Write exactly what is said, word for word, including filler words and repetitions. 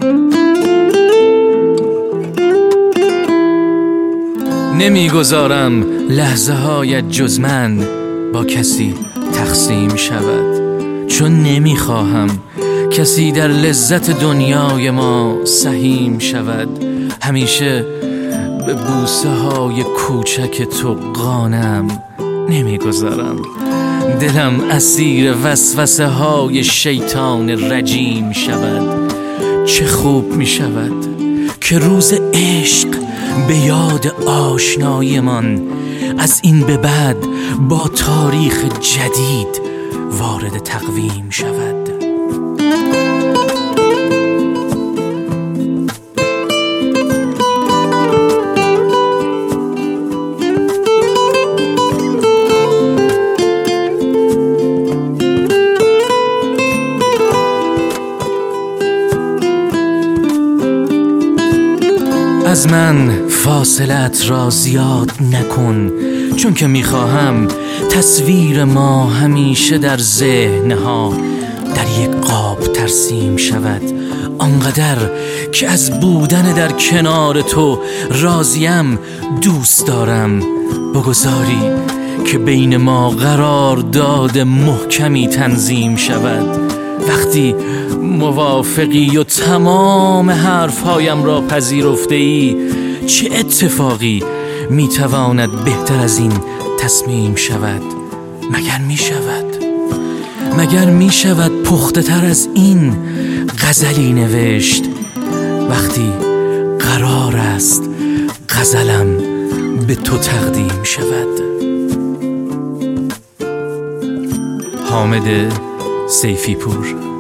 نمیگذارم لحظه هایت جز من با کسی تقسیم شود، چون نمیخواهم کسی در لذت دنیای ما سهیم شود. همیشه به بوسه های کوچک تو قانم نمیگذارم دلم اسیر وسوسه های شیطان رجیم شود. چه خوب می شود که روز عشق به یاد آشنایمان از این به بعد با تاریخ جدید وارد تقویم شود. از من فاصلت را زیاد نکن، چون که میخواهم تصویر ما همیشه در ذهنها در یک قاب ترسیم شود. آنقدر که از بودن در کنار تو راضیم، دوست دارم بگذاری که بین ما قرارداد محکمی تنظیم شود. وقتی موافقی و تمام حرفهایم را پذیرفته ای، چه اتفاقی میتواند بهتر از این تصمیم شود؟ مگر میشود مگر میشود پخته تر از این غزلی نوشت وقتی قرار است غزلم به تو تقدیم شود؟ حامد سیفی پور.